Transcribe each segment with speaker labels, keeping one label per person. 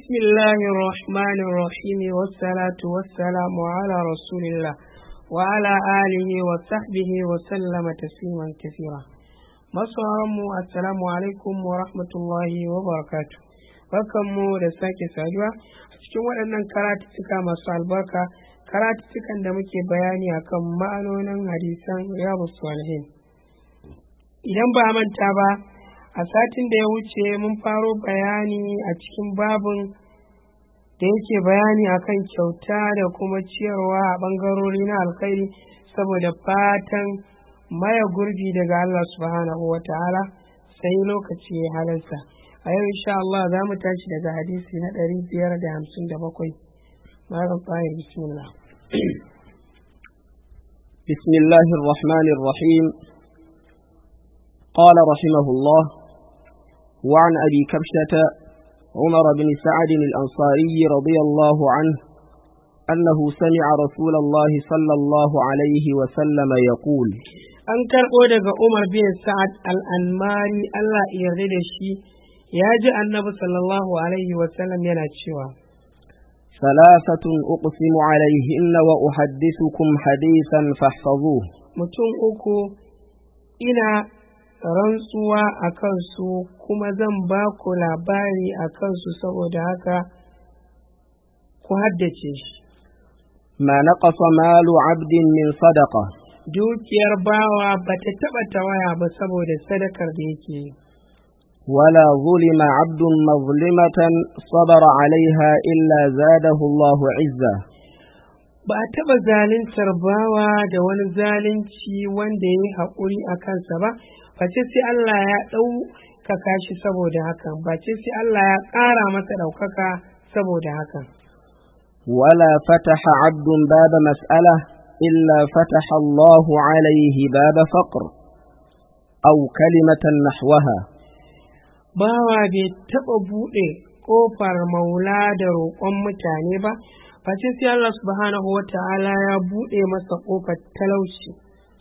Speaker 1: بسم الله الرحمن الرحيم والصلاة والسلام على رسول الله وعلى آله وصحبه وسلم تسليما كثيرا. masu assalamu alaikum wa rahmatullahi wa barakatuh. Barkanmu da sake saduwa a cikin waɗannan karatuttuka masu albarka, karatuttukan da muke bayani akan ma'anonin hadisan riyadus salihin. Idan ba manta ba, a satin da ya wuce mun faro bayani a cikin babin da yake bayani akan kyauta da kuma ciyarwa a ɓangarori na alkhairi saboda fatan maya gurbi daga Allah subhanahu wa ta'ala, sai lokaci ya halarsa. A yau insha Allah za mu tashi daga hadisi na 557. Malam Tahir, bismillah.
Speaker 2: Bismillahir Rahmanir Rahim. قال رحمه الله: وعن أبي كبشة عمر بن سعد الأنصاري رضي الله عنه أنه سمع رسول الله صلى الله عليه وسلم يقول:
Speaker 1: an karɓo daga Umar bin Sa'ad al-Anmari, Allah ya yarda da shi, ya ji annabi sallallahu alaihi wa sallam yana cewa:
Speaker 2: ثلاثة أقسم عليهن وأحدثكم حديثا فاحفظوه.
Speaker 1: mutum uku ina rantsuwa a kansu kuma zan ba ku labari a kansu, saboda haka ku haddace shi.
Speaker 2: ما نقص مال عبد من صدقة.
Speaker 1: dukiyar bawa ba ta taɓa tawaya ba saboda sadakar da yake yi.
Speaker 2: ولا ظلم عبد مظلمة صبر عليها إلا زاده الله عزة.
Speaker 1: ba a taɓa zaluntar bawa da wani zalunci wanda ya yi haƙuri a kansa ba, face sai Allah ya ɗaukaka shi saboda hakan, face sai Allah ya ƙara masa ɗaukaka saboda hakan.
Speaker 2: ولا فتح عبد باب مسألة إلا فتح الله عليه باب فقر أو كلمة نحوها.
Speaker 1: bawa bai taɓa buɗe ƙofar maula da roƙon mutane ba, face sai Allah subhanahu wa ta'ala ya buɗe masa ƙofar talauci.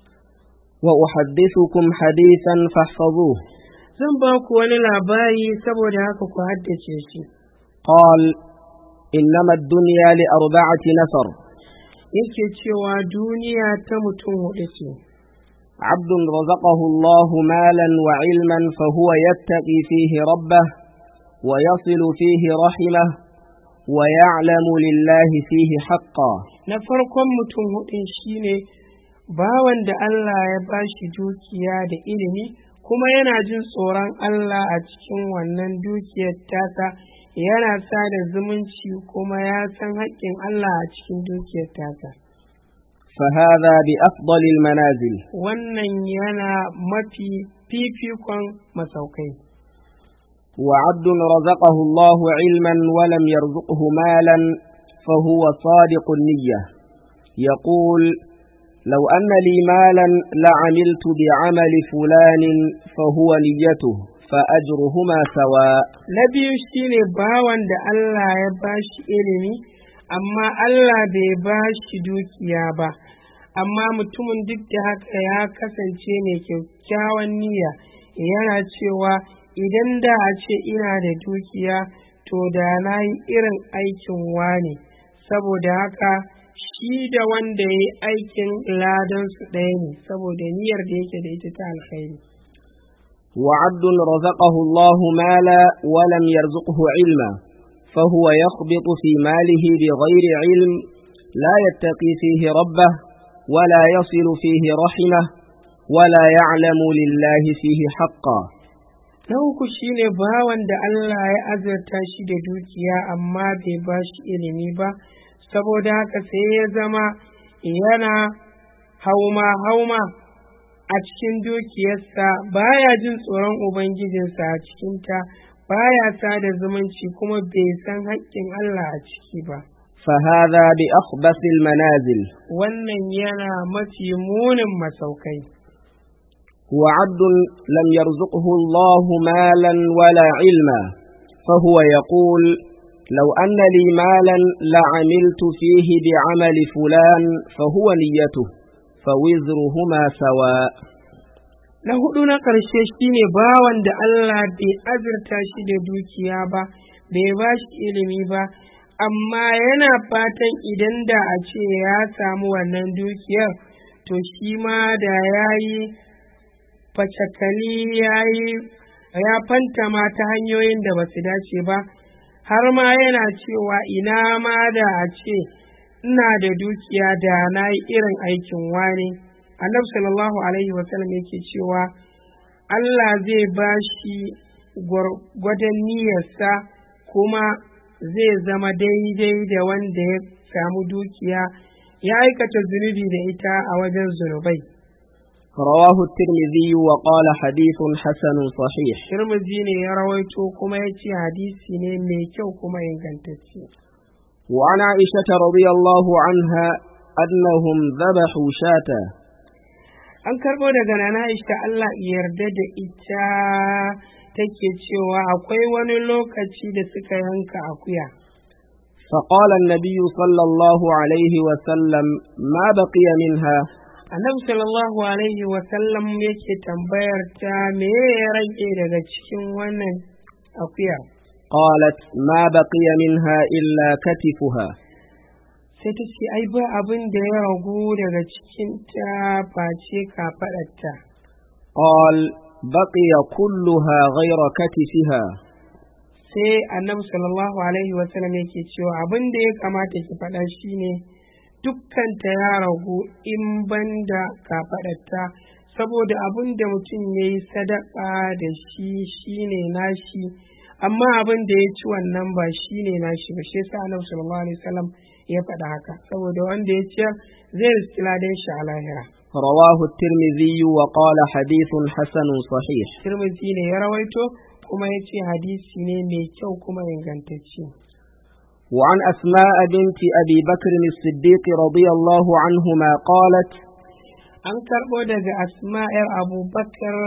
Speaker 2: وأحدثكم حديثا فاحفظوه.
Speaker 1: zan ba ku wani labari saboda haka ku haddace shi.
Speaker 2: قال: إنما الدنيا لأربعة نفر.
Speaker 1: yake cewa duniya ta mutum huɗu ce.
Speaker 2: عبد رزقه الله مالا وعلما فهو يتقي فيه ربه ويصل فيه رحمه ويعلم لله فيه حقا.
Speaker 1: na farkon mutum huɗun shine bawan da Allah ya bashi dukiya da ilimi, kuma yana jin tsoron Allah a cikin wannan dukiyar tasa, yana sada zumunci kuma ya san haƙƙin Allah a cikin dukiyar tasa.
Speaker 2: فهذا بأفضل المنازل.
Speaker 1: wannan yana mafi fifikon masaukai.
Speaker 2: وعبد رزقه الله علما ولم يرزقه مالا فهو صادق النية، يقول: لو أن لي مالا لعملت بعمل فلان فهو نيته فأجرهما سواء.
Speaker 1: na biyu shine bawan da Allah ya bashi ilimi, amma Allah bai bashi dukiya ba, amma mutumin duk da haka ya kasance mai kyakkyawan niyya, yana cewa idan da a ce ina da dukiya to da na yi irin aikin wane, saboda haka shi da wanda ya yi aikin ladansu ɗaya ne, saboda niyyar da yake da ita ta alkhairi.
Speaker 2: وعبد رزقه الله مالا ولم يرزقه علما فهو يخبط في ماله بغير علم لا يتقي فيه ربه ولا يصل فيه رحمه ولا يعلم لله فيه حقا.
Speaker 1: na uku shine bawan da Allah ya azurta shi da dukiya amma bai ba shi ilimi ba, saboda haka sai ya zama yana hauma a cikin dukiyarsa, baya jin tsoron ubangijinsa a cikinta, baya sada zumunci kuma bai san haƙƙin Allah a ciki ba.
Speaker 2: فهذا بأخبث المنازل.
Speaker 1: wannan yana mafi munin masaukai.
Speaker 2: وعبد لم يرزقه الله مالا ولا علما فهو يقول: لو أن لي مالا لعملت فيه بعمل فلان فهو نيته فوزرهما سواء.
Speaker 1: na hudu na ƙarshe shine bawan da Allah bai azurta shi da dukiya ba, bai ba shi ilimi ba, amma yana fatan idan da a ce ya samu wannan dukiyar to shi ma da ya yi facakali ya fantama ta hanyoyin da ba su dace ba, har ma yana cewa ina ma da a ce ina da dukiya da na yi irin aikin wani. Annabi sallallahu alaihi wasallam yake cewa Allah zai ba shi gwargwadon niyyarsa, kuma zai zama daidai da wanda ya samu dukiya ya aikata zunubi da ita a wajen zunubai.
Speaker 2: رواه الترمذي وقال حديث حسن صحيح.
Speaker 1: Tirmidhi ne ya rawaito kuma ya ce hadisi ne mai kyau kuma ingantacce.
Speaker 2: وعن عائشة رضي الله عنها أنهم ذبحوا شاة.
Speaker 1: An karɓo daga Nana Aisha Allah yarda da ita take cewa akwai wani lokaci da suka yanka akuya.
Speaker 2: فقال النبي صلى الله عليه وسلم ما بقي منها.
Speaker 1: Annabi sallallahu alaihi wa sallam yake tambayar ta me ya rage daga cikin wannan akuya.
Speaker 2: قالت ما بقي منها إلا كتفها.
Speaker 1: Sai ta ce ai ba abin da ya ragu daga cikin ta face kafaɗarta.
Speaker 2: قال بقي كلها غير كتفها.
Speaker 1: Sai Annabi sallallahu alaihi wa sallam yake cewa abin da ya kamata ki faɗa shine dukkanta ya ragu in banda kafaɗarta, saboda abin da mutum ya yi sadaka da shi shine nashi, amma abin da ya ci wannan ba shine nashi ba. Shi yasa Annabi sallallahu alaihi wasallam ya faɗa haka, saboda wanda ya ciyar zai riski ladan shi a lahira.
Speaker 2: رواه الترمذي وقال حديث حسن صحيح.
Speaker 1: Tirmidhi ne ya rawaito kuma ya ce hadisi ne mai kyau kuma ingantacce.
Speaker 2: وعن أسماء بنت أبي بكر الصديق رضي الله عنهما قالت
Speaker 1: an karɓo daga Asma'ar Abu Bakar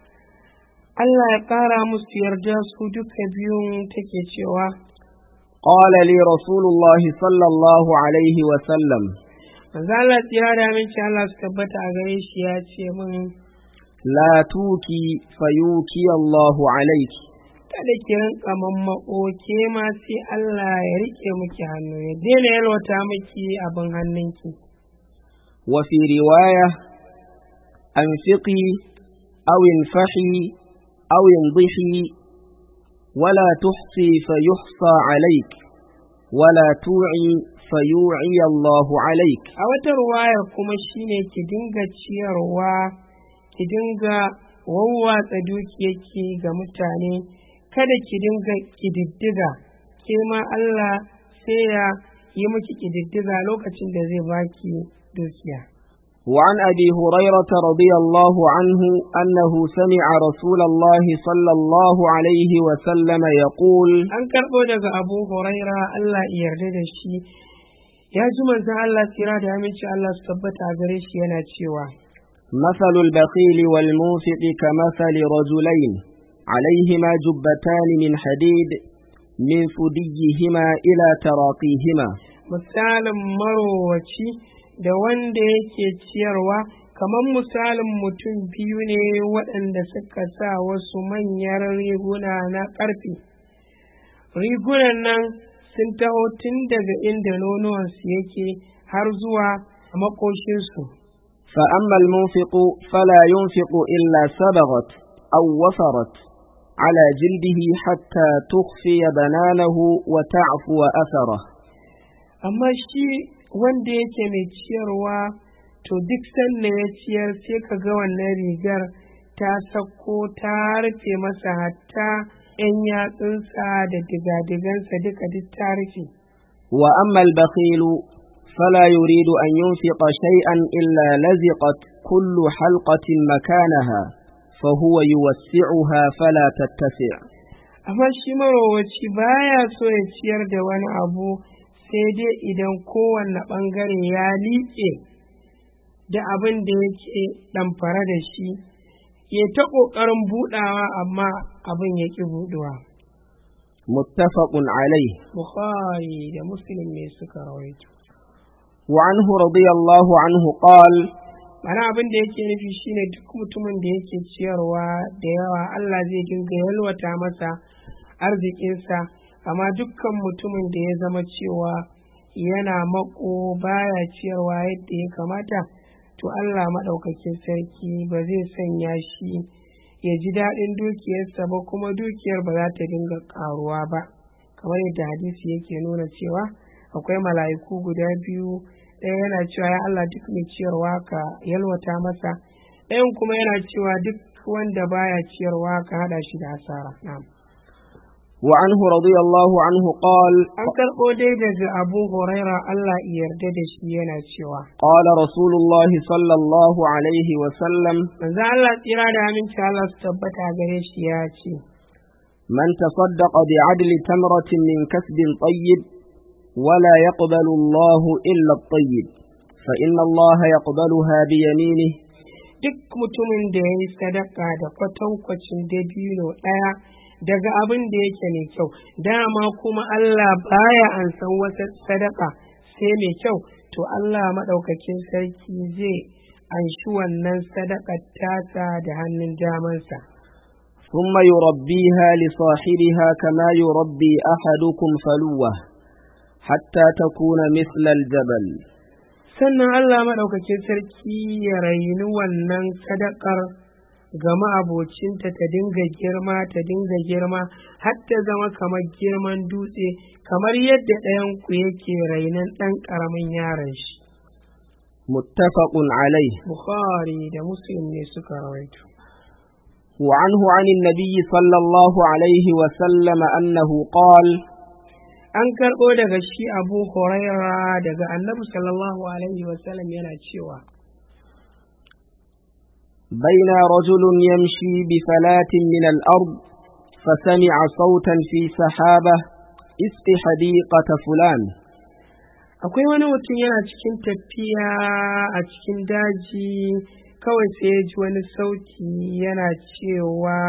Speaker 1: Allah ya ƙara musu yarda su duka biyun take cewa
Speaker 2: قال لي رسول الله صلى الله عليه وسلم
Speaker 1: manzo Allah tsira da aminci Allah su tabbata a gare shi ya ce min
Speaker 2: لا توكي فيوكي الله عليك.
Speaker 1: kada ki rinka mammako ke ma sai Allah ya rike miki hannu ya daina yalwata miki abin hannunki.
Speaker 2: وفي رواية أنفقي أو انفحي أو انضحي ولا تحصي فيحصى عليك ولا توعي فيوعي الله عليك.
Speaker 1: A wata ruwayar kuma shine ki dinga ciyarwa, ki dinga wawwatsa dukiyarki ga mutane, kada ki dinga ƙididdiga, ke ma Allah sai ya yi miki ƙididdiga lokacin da zai baki dukiya.
Speaker 2: وعن أبي هريرة رضي الله عنه أنه سمع رسول الله صلى الله عليه وسلم يقول
Speaker 1: an karɓo daga Abu Huraira Allah ya yarda da shi ya ji manzon Allah tsira da aminci Allah su tabbata a gare shi yana cewa
Speaker 2: مثل البخيل والمنفق كمثل رجلين عليهما جبتان من حديد من ثديهما إلى تراقيهما.
Speaker 1: misalin marowaci da wanda yake ciyarwa kamar misalin mutum biyu ne waɗanda suka sa wasu manyan riguna na ƙarfe. Rigunan nan sun taho tun daga inda nonuwansu yake har zuwa makoshinsu.
Speaker 2: فأما المنفق فلا ينفق إلا سبغت أو وفرت على جلده حتى تخفي بنانه وتعفو أثره.
Speaker 1: Amma shi wanda yake mai ciyarwa to duk sanda ya ciyar sai ka ga wannan rigar ta sako ta rufe masa hatta 'yan yatsunsa da digadigansa duka duk ta rufe.
Speaker 2: وأما البخيل فلا يريد أن ينفق شيئا إلا لزقت كل حلقة مكانها فهو يوسعها فلا تتسع.
Speaker 1: Amma shi marowaci baya so ya ciyar da wani abu sai dai idan kowanne ɓangare ya liƙe da abin da yake ɗamfara da shi, ya ta ƙoƙarin buɗawa amma abin ya ƙi buɗuwa.
Speaker 2: متفق عليه.
Speaker 1: Bukhari da Muslim ne suka rawaito.
Speaker 2: وعنه رضي الله عنه قال
Speaker 1: Mana abin da yake nufi shine duk mutumin da yake ciyarwa da yawa Allah zai dinga yalwata masa arzikinsa, amma dukkan mutumin da ya zama cewa yana mako baya ciyarwa yadda ya kamata, to Allah maɗaukakin sarki ba zai sanya shi ya ji daɗin dukiyarsa ba, kuma dukiyar ba za ta dinga ƙaruwa ba, kamar yadda hadisi yake nuna cewa akwai mala'iku guda biyu, ɗaya yana cewa ya Allah duk mai ciyarwa ka yalwata masa, ɗayan kuma yana cewa duk wanda baya ciyarwa ka hada shi da asara. Na'am.
Speaker 2: وعنه رضي الله عنه قال
Speaker 1: an karɓo dai daga Abu Huraira Allah ya yarda da shi yana cewa
Speaker 2: قال رسول الله صلى الله عليه وسلم
Speaker 1: manzo Allah tsira da aminci Allah su tabbata gare shi ya ce
Speaker 2: من تصدق بعدل تمرة من كسب طيب ولا يقبل الله إلا الطيب فإن الله يقبلها بيمينه.
Speaker 1: duk mutumin da ya yi sadaka da kwatankwacin dabino ɗaya daga abin da yake mai kyau, dama kuma Allah baya an san wata sadaka sai mai kyau, to Allah maɗaukakin sarki zai anshi wannan sadakar tasa da hannun damansa.
Speaker 2: ثم يربيها لصاحبها كما يربي أحدكم فلوه حتى تكون مثل الجبل.
Speaker 1: sannan Allah maɗaukakin sarki ya raini wannan sadakar ga ma'abocinta ta dinga girma har ta zama kamar girman dutse, kamar yadda ɗayanku yake rainan ɗan ƙaramin yaron shi.
Speaker 2: muttafaqun alayh.
Speaker 1: Bukhari da Muslim ne suka rawaito.
Speaker 2: وعنه عن النبي صلى الله عليه وسلم أنه قال
Speaker 1: an karɓo daga shi Abu Huraira daga Annabi sallallahu alaihi wasallam yana cewa
Speaker 2: بين رجل يمشي بفلاة من الأرض فسمع صوتا في سحابة اسق حديقة فلان.
Speaker 1: akwai wani mutum yana cikin tafiya a cikin daji, kawai sai ya ji wani sauti yana cewa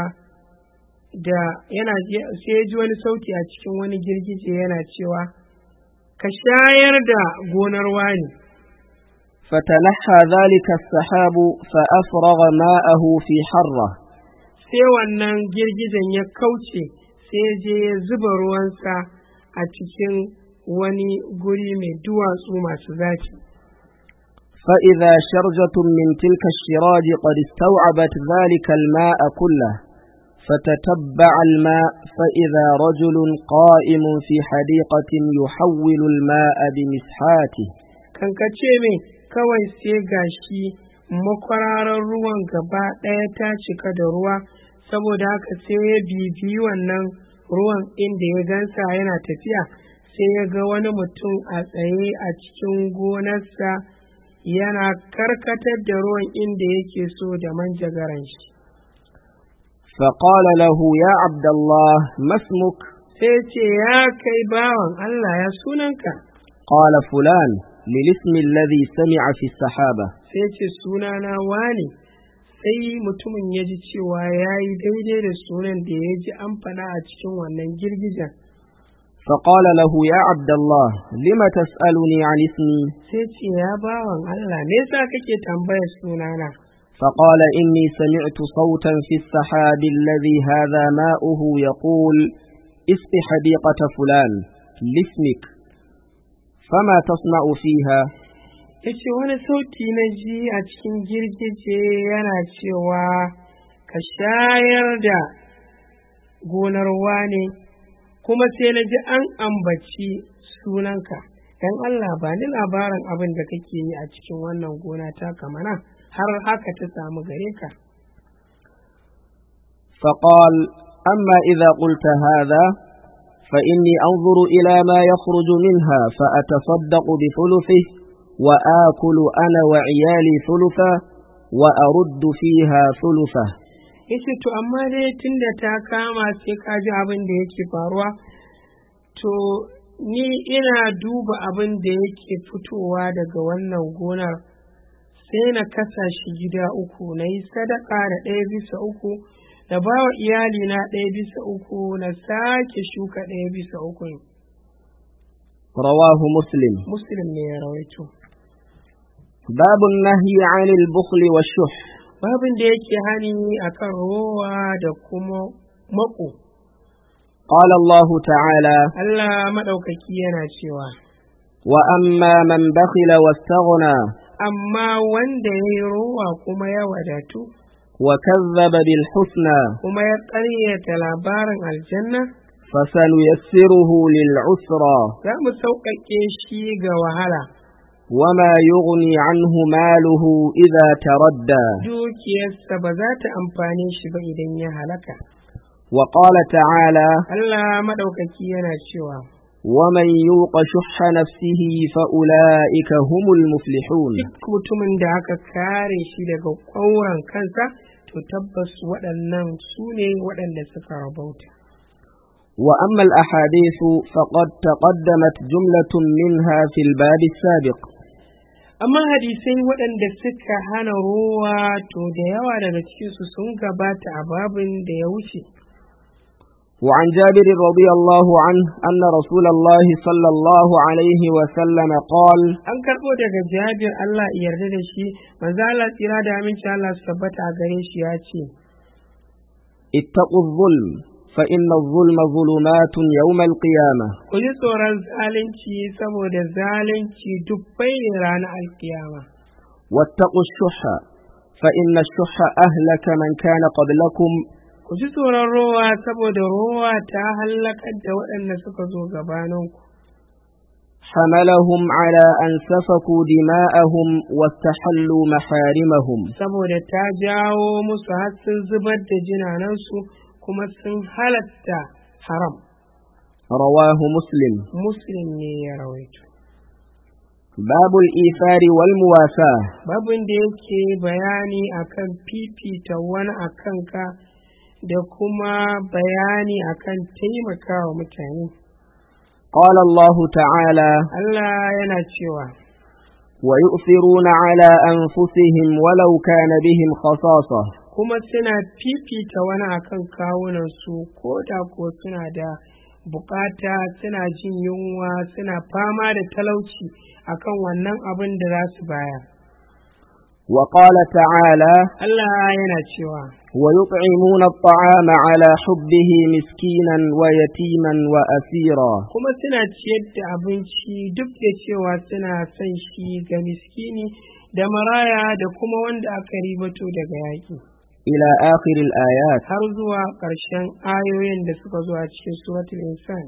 Speaker 1: sai ya ji wani sauti a cikin wani girgije yana cewa ka shayar da gonar wani.
Speaker 2: فتنحى ذلك السحاب فأفرغ ماءه في حرة.
Speaker 1: sai wannan girgijen ya kauce, sai je ya zuba ruwansa a cikin wani guri mai duwatsu masu zafi.
Speaker 2: فإذا شرجة من تلك الشراج قد استوعبت ذلك الماء كله فتتبع الماء فإذا رجل قائم في حديقة يحول الماء بمسحاته.
Speaker 1: kankace me kawai sai gashi makwararar ruwan gaba ɗaya ta cika da ruwa, saboda haka sai ya bibiyi wannan ruwan inda ya gansa yana tafiya, sai ya ga wani mutum a tsaye a cikin gonarsa yana karkatar da ruwan inda yake so da manjagaran shi.
Speaker 2: فقال له يا عبد الله ما اسمك؟
Speaker 1: sai ce ya kai bawan Allah, ya sunanka?
Speaker 2: قال فلان للاسم الذي سمع في السحابة.
Speaker 1: sai ce sunana wani. sai mutumin ya ji cewa ya yi daidai da sunan da ya ji an faɗa a cikin wannan girgijen.
Speaker 2: فقال له يا عبد الله لم تسألني عن اسمي؟
Speaker 1: sai ce ya bawan Allah, me yasa kake tambayar sunana?
Speaker 2: فقال إني سمعت صوتا في السحاب الذي هذا ماؤه يقول اسق حديقة فلان لاسمك فما تصنع فيها؟
Speaker 1: yace wani sauti na ji a cikin girgije yana cewa ka shayar da gonar wane, kuma sai na ji an ambaci sunanka. Dan Allah ba ni labarin abin da kake yi a cikin wannan gona ta kamana har haka ta samu gare ka.
Speaker 2: فقال أما إذا قلت هذا فإني أنظر إلى ما يخرج منها فأتصدق بثلثه وآكل أنا وعيالي ثلثا وأرد فيها ثلثه.
Speaker 1: yace to amma dai tunda ta kama sai ka ji abin da yake faruwa, to ni ina duba abin da yake fitowa daga wannan gonar, sai na kasa shi gida uku, na yi sadaka da 1/3, na ba wa iyalina 1/3, na sake shuka 1/3.
Speaker 2: رواه مسلم.
Speaker 1: Muslim ne ya rawaito.
Speaker 2: باب النهي عن البخل والشح.
Speaker 1: babin da yake hani akan rowa da kuma mako.
Speaker 2: قال الله تعالى
Speaker 1: Allah maɗaukaki yana cewa,
Speaker 2: وأما من بخل واستغنى
Speaker 1: amma wanda ya yi rowa kuma ya wadatu,
Speaker 2: وكذب بالحسنى
Speaker 1: kuma ya ƙaryata labarin aljanna,
Speaker 2: فسنيسره للعسرى
Speaker 1: za mu sauƙaƙe shi ga wahala.
Speaker 2: وما يغني عنه ماله إذا تردى
Speaker 1: Dukiyarsa ba za ta amfane shi ba idan ya halaka.
Speaker 2: وقال تعالى
Speaker 1: Allah maɗaukaki yana cewa,
Speaker 2: ومن يوق شح نفسه فأولئك هم المفلحون
Speaker 1: duk mutumin da aka kare shi daga ƙwauren kansa, to tabbas waɗannan su ne waɗanda suka rabauta.
Speaker 2: وأما الأحاديث فقد تقدمت جملة منها في الباب السابق
Speaker 1: Amma hadisai waɗanda suka hana ruwa to da yawa daga cikinsu sun gabata a babin da ya wuce.
Speaker 2: وعن جابر رضي الله عنه أن رسول الله صلى الله عليه وسلم قال
Speaker 1: An karɓo daga Jabir Allah ya yarda da shi, manzo Allah tsira da aminci Allah su tabbata a gare shi ya ce,
Speaker 2: اتقوا الظلم فإن الظلم ظلمات يوم القيامة
Speaker 1: ku ji tsoron zalunci saboda zalunci dubbai ne ranar alkiyama.
Speaker 2: واتقوا الشح فإن الشح أهلك من كان قبلكم
Speaker 1: Ku ji tsoron rowa saboda rowa ta hallakar da waɗanda suka zo gabaninku.
Speaker 2: حملهم على أن سفكوا دماءهم واستحلوا محارمهم
Speaker 1: Saboda ta jawo musu har sun zubar da jinanansu kuma sun halatta haram.
Speaker 2: رواه مسلم.
Speaker 1: Muslim ne ya rawaito.
Speaker 2: باب الإيثار والمواساة
Speaker 1: Babin da yake bayani akan fifita wani akan ka da kuma bayani akan taimakawa mutane.
Speaker 2: قال الله تعالى
Speaker 1: Allah yana cewa,
Speaker 2: ويؤثرون على أنفسهم ولو كان بهم خصاصة
Speaker 1: kuma suna fifita wani akan kawunansu ko da ko suna da bukata, suna jin yunwa, suna fama da talauci akan wannan abin da za su bayar.
Speaker 2: وقال تعالى
Speaker 1: Allah yana cewa,
Speaker 2: ويطعمون الطعام على حبه مسكينا ويتيما وأسيرا
Speaker 1: kuma suna ciyar da abinci duk da cewa suna son shi ga miskini da maraya da kuma wanda aka ribato daga yaƙi.
Speaker 2: إلى آخر الآيات.
Speaker 1: Har zuwa ƙarshen ayoyin da suka zo a cikin suratul insan.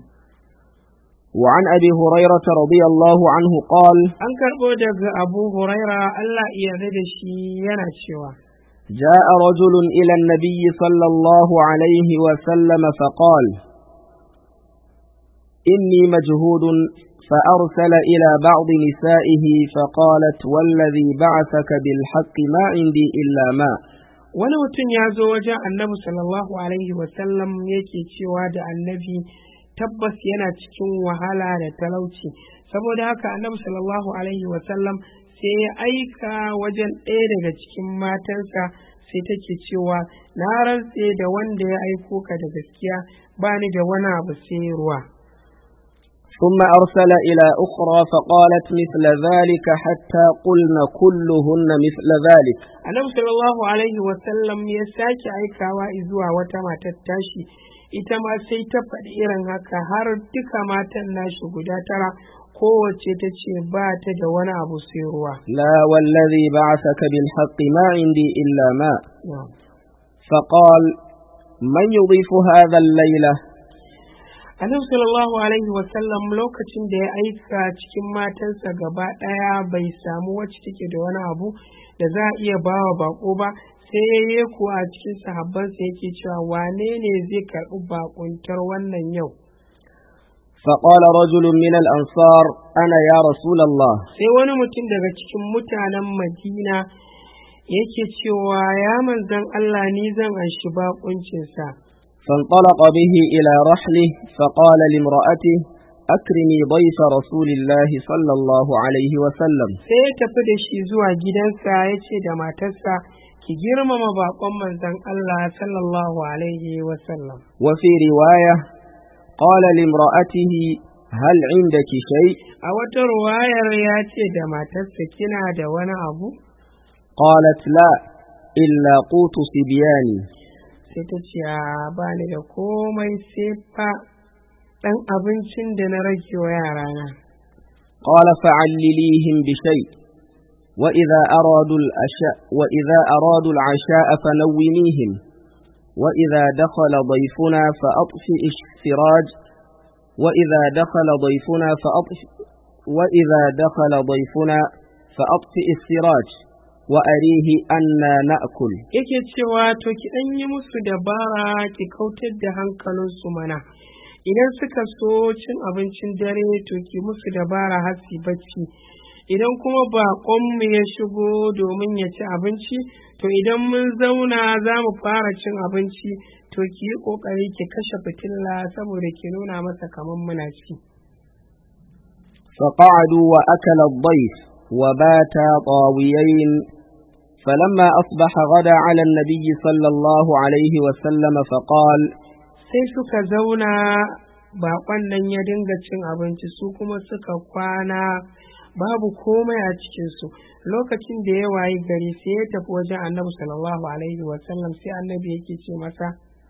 Speaker 2: وعن أبي هريرة رضي الله عنه قال
Speaker 1: An karɓo daga Abu Huraira Allah ya yarda da shi yana cewa,
Speaker 2: جاء رجل إلى النبي صلى الله عليه وسلم فقال إني مجهود فأرسل إلى بعض نسائه فقالت والذي بعثك بالحق ما عندي إلا ماء.
Speaker 1: wani mutum ya zo wajen annabi sallallahu alaihi wasallam yake cewa da annabi tabbas yana cikin wahala da talauci, saboda haka annabi sallallahu alaihi wasallam sai ya aika wajen ɗaya daga cikin matansa, sai take cewa na rantse da wanda ya aiko ka da gaskiya ba ni da wani abu sai ruwa.
Speaker 2: ثم أرسل إلى أخرى فقالت مثل ذلك حتى قلنا كلهن مثل ذلك.
Speaker 1: Annabi sallallahu alaihi wasallam ya sake aikawa zuwa wata matar tashi, ita ma sai ta faɗi irin haka har duka matan nashi guda tara kowace ta ce ba ta da wani abu sai ruwa.
Speaker 2: لا والذي بعثك بالحق ما عندي إلا ماء. فقال من يضيف هذا الليلة.
Speaker 1: Annabi sallallahu alaihi wasallam lokacin da ya aika cikin matansa gaba ɗaya bai samu wacce take da wani abu da za a iya bawa bako ba, sai ya yi kuwa a cikin sahabbansa yake cewa wane ne zai karɓi bakuntar wannan yau.
Speaker 2: فقال رجل من الأنصار أنا يا رسول الله.
Speaker 1: Sai wani mutum daga cikin mutanen Madina yake cewa ya manzon Allah ni zan anshi bakuncinsa.
Speaker 2: فانطلق به إلى رحله فقال لامرأته أكرمي ضيف رسول الله صلى الله عليه وسلم.
Speaker 1: Sai ya tafi da shi zuwa gidansa ya ce da matarsa ki girmama baƙon manzon Allah sallallahu alaihi wasallam.
Speaker 2: وفي رواية قال لامرأته هل عندك شيء.
Speaker 1: A wata ruwayar ya ce da matarsa kina da wani abu?
Speaker 2: قالت لا إلا قوت صبياني.
Speaker 1: Sai ta ce ba ni da komai sai fa ɗan abincin da na rage wa yarana.
Speaker 2: قال فعلليهم بشيء وإذا أرادوا العشاء فنوميهم وإذا دخل ضيفنا فأطفئ السراج وأريه أنا نأكل.
Speaker 1: yake cewa to ki ɗan yi musu dabara ki kautar da hankalinsu mana, idan suka so cin abincin dare to ki musu dabara har su bacci, idan kuma baƙonmu ya shigo domin ya ci abinci to idan mun zauna za mu fara cin abinci to ki yi ƙoƙari ki kashe fitila saboda ki nuna masa kamar muna ci.
Speaker 2: فقعدوا وأكل الضيف وباتا طاويين فلما أصبح غدا على النبي صلى الله عليه وسلم فقال
Speaker 1: sai suka zauna baƙon nan ya dinga cin abinci su kuma suka kwana babu komai a cikinsu. Lokacin da ya wayi gari sai ya tafi wajen annabi sallallahu alaihi wasallam sai annabi yake ce masa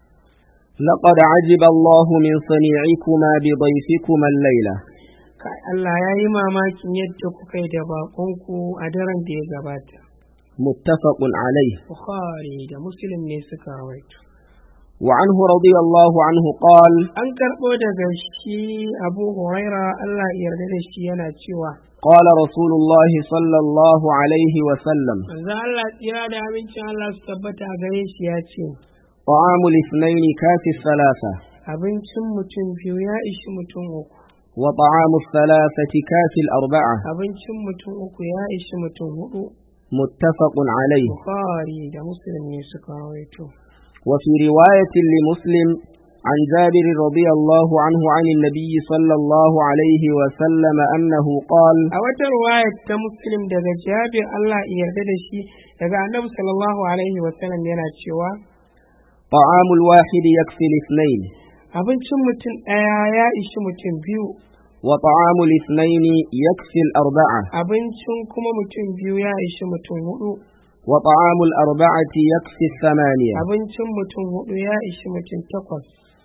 Speaker 2: لقد عجب الله من صنيعكما بضيفكما الليلة.
Speaker 1: Allah ya yi mamakin yadda kuka yi da baƙonku a daren da ya gabata.
Speaker 2: متفق عليه.
Speaker 1: Bukhari da Muslim ne suka rawaito.
Speaker 2: وعنه رضي الله عنه قال
Speaker 1: an karɓo daga shi Abu Huraira Allah ya yarda da shi yana cewa
Speaker 2: قال رسول الله صلى الله عليه وسلم
Speaker 1: manzo Allah tsira da abincin Allah su tabbata a gare shi ya ce
Speaker 2: طعام الاثنين كافي الثلاثة
Speaker 1: abincin mutum biyu ya ishi mutum uku,
Speaker 2: وطعام الثلاثة كافي الأربعة.
Speaker 1: abincin mutum uku ya ishi mutum hudu.
Speaker 2: متفق عليه.
Speaker 1: Bukhari da Muslim ne suka rawaito.
Speaker 2: وفي رواية لمسلم عن جابر رضي الله عنه عن النبي صلى الله عليه وسلم أنه قال
Speaker 1: a wata riwayar ta Muslim daga Jabir Allah ya yarda da shi daga Annabi sallallahu alaihi wa sallam yana cewa
Speaker 2: طعام الواحد يكفي الاثنين
Speaker 1: abincin mutum ɗaya ya ishi mutum biyu,
Speaker 2: وطعام الاثنين يكفي الأربعة
Speaker 1: abincin kuma mutum biyu ya ishi mutum hudu,
Speaker 2: وطعام الأربعة يكفي الثمانية.
Speaker 1: abincin mutum hudu ya ishi mutum takwas.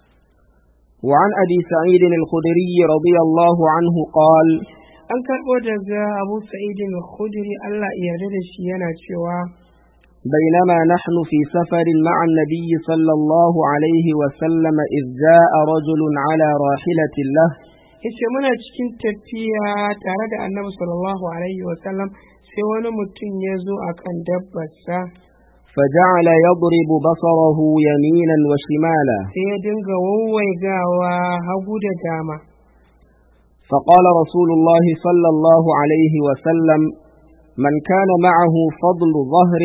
Speaker 2: وعن أبي سعيد الخدري رضي الله عنه قال
Speaker 1: an karɓo daga Abu Sa'id al-Khudri Allah ya yarda da shi yana cewa
Speaker 2: بينما نحن في سفر مع النبي صلى الله عليه وسلم إذ جاء رجل على راحلة له
Speaker 1: yace muna cikin tafiya tare da Annabi sallallahu alaihi wa sallam sai wani mutum ya zo akan dabbarsa
Speaker 2: فجعل يضرب بصره يمينا وشمالا
Speaker 1: sai ya dinga wawwaigawa hagu da dama.
Speaker 2: فقال رسول الله صلى الله عليه وسلم من كان معه فضل ظهر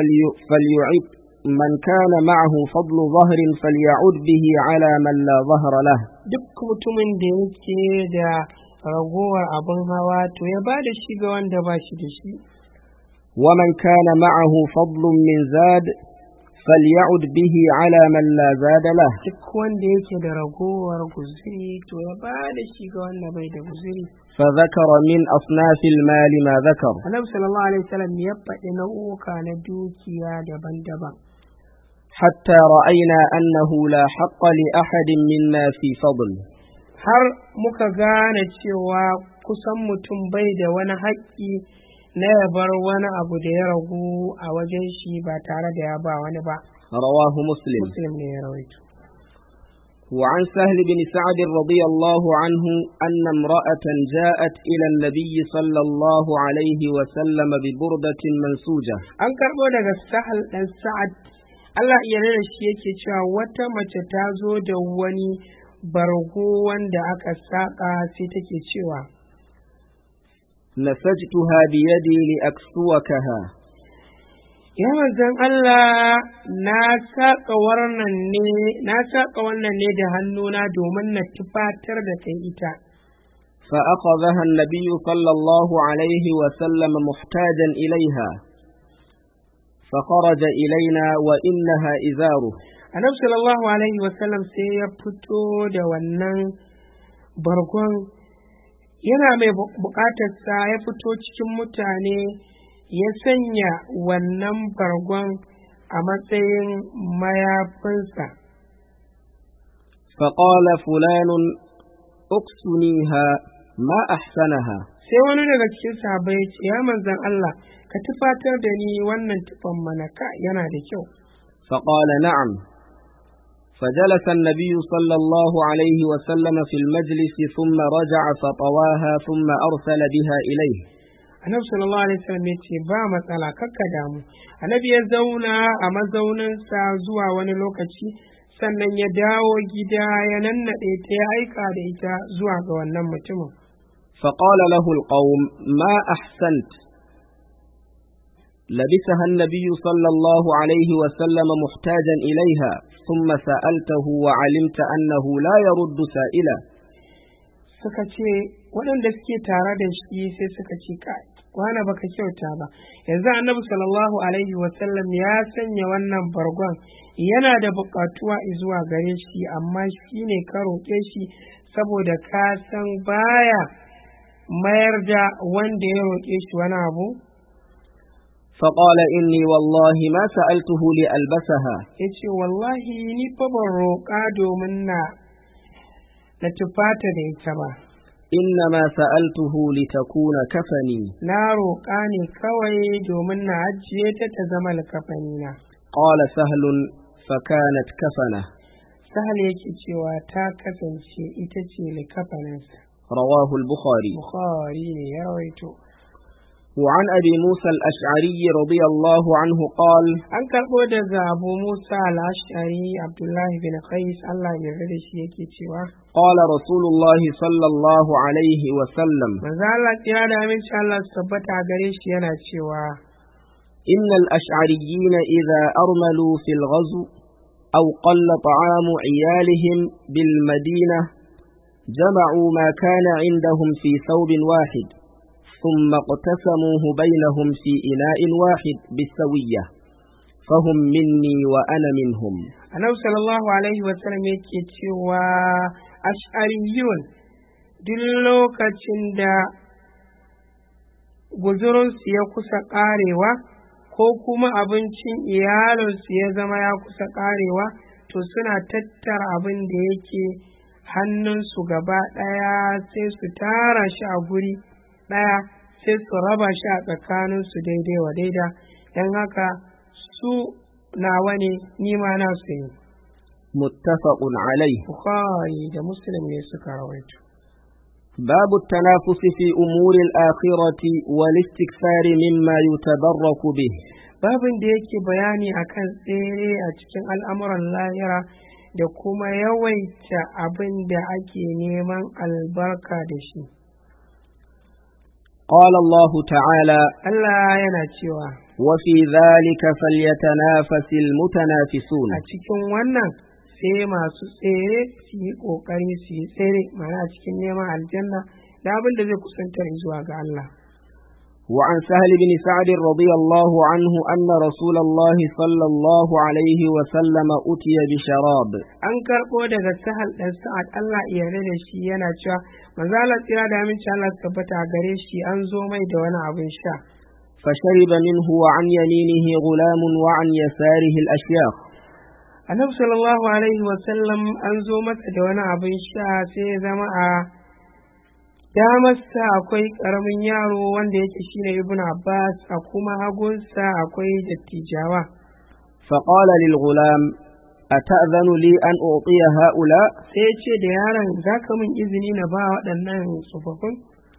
Speaker 2: فليعد به على من لا ظهر له.
Speaker 1: duk mutumin da yake da ragowar abin hawa to ya ba da shi ga wanda ba shi da shi.
Speaker 2: ومن كان معه فضل من زاد فليعد به على من لا زاد له.
Speaker 1: duk wanda yake da ragowar guziri to ya ba da shi ga wanda bai da guziri.
Speaker 2: فذكر من أصناف المال ما ذكر.
Speaker 1: Annabi sallallahu alaihi wasallam ya faɗi nau'uka na dukiya daban-daban.
Speaker 2: حتى رأينا أنه لا حق لأحد منا في فضل.
Speaker 1: har muka gane cewa kusan mutum bai da wani haƙƙi na ya bar wani abu da ya ragu a wajen shi ba tare da ya ba wani ba.
Speaker 2: رواه مسلم.
Speaker 1: Muslim ne ya rawaito.
Speaker 2: وعن سهل بن سعد رضي الله عنه أن امرأة جاءت إلى النبي صلى الله عليه وسلم ببردة منسوجة.
Speaker 1: an karɓo daga Sahal ɗan Sa'ad Allah ya rera shi yake cewa wata mace ta zo da wani bargo wanda aka saƙa sai take cewa
Speaker 2: نسجتها بيدي لأكسوكها.
Speaker 1: ya manzon Allah na saƙa wannan ne da hannuna domin na tufatar da kai ita.
Speaker 2: فأخذها النبي صلى الله عليه وسلم محتاجا إليها فخرج إلينا وإنها إزاره.
Speaker 1: Annabi sallallahu alaihi wasallam sai ya fito da wannan bargon yana mai buƙatarsa ya fito cikin mutane ya sanya wannan bargon a matsayin mayafinsa.
Speaker 2: فقال فلان اقسنيها ما أحسنها.
Speaker 1: sai wani daga cikin sahabbai ya ce ya manzon Allah ka tufatar da ni wannan tufan mana ka yana da kyau.
Speaker 2: فقال نعم. فجلس النبي صلى الله عليه وسلم في المجلس ثم رجع فطواها ثم أرسل بها إليه.
Speaker 1: Annabi sallallahu alaihi wasallam ya ce ba matsala kakka damu. Annabi ya zauna a mazauninsa zuwa wani lokaci sannan ya dawo gida ya nannaɗe ta ya aika da ita zuwa ga wannan mutumin.
Speaker 2: فقال له القوم ما أحسنت. لبسها النبي صلى الله عليه وسلم محتاجا إليها ثم سألته وعلمت أنه لا يرد سائلا.
Speaker 1: suka ce waɗanda suke tare da shi sai suka ce kai wani baka kyauta ba, yanzu annabi sallallahu alaihi wasallam ya sanya wannan bargon yana da buƙatuwa zuwa gare shi amma shi ne ka roƙe shi saboda ka san baya mayar da wanda ya roƙe shi wani abu.
Speaker 2: فقال إني والله ما سألته لألبسها.
Speaker 1: yace wallahi ni fa ban roƙa domin na tufata da ita ba.
Speaker 2: إنما سألته لتكون كفني.
Speaker 1: na roƙa ne kawai domin na ajiye ta ta zama alkafanina.
Speaker 2: قال سهل فكانت كفنه.
Speaker 1: Sahal yake cewa ta kasance ita ce likafaninsa.
Speaker 2: رواه البخاري.
Speaker 1: Bukhari ne ya rawaito.
Speaker 2: وعن أبي موسى الأشعري رضي الله عنه قال
Speaker 1: An karɓo daga Abu Musa al-Ash'ari Abdullahi bin Qais Allah ya yarda da shi yake cewa
Speaker 2: قال رسول الله صلى الله عليه وسلم
Speaker 1: manzo Allah ya da aminci Allah su tabbata gare shi yana cewa
Speaker 2: إن الأشعريين إذا أرملوا في الغزو أو قل طعام عيالهم بالمدينة جمعوا ما كان عندهم في ثوب واحد ثم اقتسموه بينهم في إناء واحد بالسوية فهم مني وأنا منهم.
Speaker 1: Annabi sallallahu alaihi wa sallam yake cewa ash'ariyun duk lokacin da guzurinsu ya kusa ƙarewa ko kuma abincin iyalinsu ya zama ya kusa ƙarewa to suna tattara abin da yake hannunsu gaba ɗaya sai su tara shi a guri ɗaya sai su raba shi a tsakaninsu daidai wa daida don haka su nawa ne nima nasu ne.
Speaker 2: متفق عليه.
Speaker 1: Bukhari da Muslim ne suka rawaito.
Speaker 2: باب التنافس في أمور الآخرة والاستكثار مما يتبرك به.
Speaker 1: babin da yake bayani akan tsere a cikin al'amuran lahira da kuma yawaita abin da ake neman albarka da shi.
Speaker 2: قال الله تعالى
Speaker 1: Allah yana cewa
Speaker 2: وفي ذلك فليتنافس المتنافسون.
Speaker 1: a cikin wannan sai masu tsere su yi ƙoƙari su yi tsere mana a cikin neman aljanna da abin da zai kusantar zuwa ga Allah.
Speaker 2: وعن سهل بن سعد رضي الله عنه أن رسول الله صلى الله عليه وسلم أتي بشراب.
Speaker 1: An karɓo daga Sahal ɗan Sa'ad Allah ya yarda da shi yana cewa manzo Allah tsira da aminci Allah su tabbata a gare shi an zo mai da wani abin sha.
Speaker 2: فشرب منه وعن يمينه غلام وعن يساره الأشياخ.
Speaker 1: Annabi sallallahu alaihi wa sallam an zo masa da wani abin sha sai ya zama a damarsa akwai ƙaramin yaro wanda yake shine Ibn Abbas a kuma hagunsa akwai dattijawa.
Speaker 2: فقال للغلام أتأذن لي أن أعطي هؤلاء؟
Speaker 1: sai ya ce da yaron za ka min izini na ba waɗannan tsofaffin?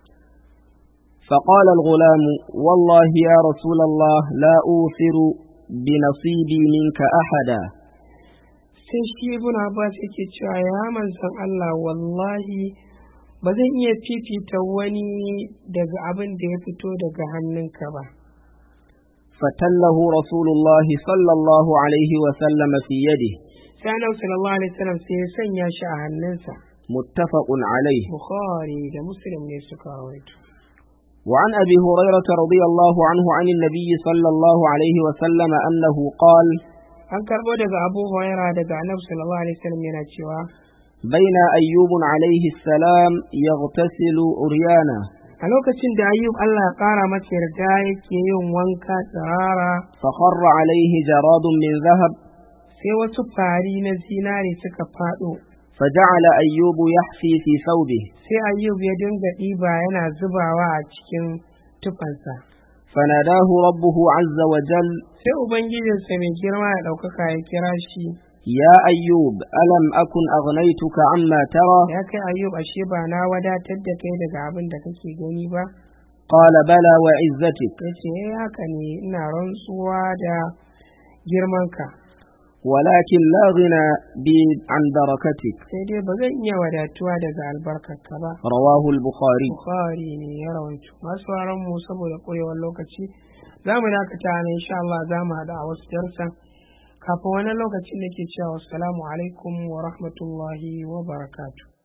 Speaker 2: فقال الغلام والله يا رسول الله لا أوثر بنصيبي منك أحدا.
Speaker 1: sai shi Ibn Abbas yake cewa ya manzon Allah wallahi ba zan iya fifita wani daga abin da ya fito daga hannunka ba.
Speaker 2: فتله رسول الله صلى الله عليه وسلم في يده.
Speaker 1: sai Annabi sallallahu alaihi wasallam sai ya sanya shi a hannunsa.
Speaker 2: متفق عليه.
Speaker 1: Bukhari da Muslim ne suka rawaito.
Speaker 2: وعن أبي هريرة رضي الله عنه عن النبي صلى الله عليه وسلم أنه قال
Speaker 1: An karɓo daga Abu Huraira daga Annabi sallallahu alaihi wasallam yana cewa
Speaker 2: بين أيوب عليه السلام يغتسل عريانا.
Speaker 1: a lokacin da Ayyub Allah ya ƙara masa yarda yake yin wanka tsirara
Speaker 2: فخر عليه جراد من ذهب
Speaker 1: sai wasu fari na zinare suka faɗo
Speaker 2: فجعل أيوب يحفي في ثوبه
Speaker 1: sai ayyub ya dinga ɗiba yana zubawa a cikin tufansa.
Speaker 2: فناداه ربه عز وجل
Speaker 1: Sai ubangijinsa mai girma ya ɗaukaka ya kira shi,
Speaker 2: يا أيوب ألم أكن أغنيتك عما ترى
Speaker 1: ya kai ayyub, ashe ba na wadatar da kai daga abin da kake gani ba?
Speaker 2: قال بلى وعزتك
Speaker 1: Ya ce, haka ne, ina rantsuwa da girmanka,
Speaker 2: ولكن لا غنى بي عن بركتك.
Speaker 1: sai dai ba zan iya wadatuwa daga albarkarka ba.
Speaker 2: رواه البخاري.
Speaker 1: Bukhari ne ya rawaito. Masu mu saboda ƙurewar lokaci za mu dakata ne, insha Allah za mu haɗu a wasu darsan. Kafin wani lokacin da ke cewa assalamu alaikum wa rahmatullahi wa barakatuh.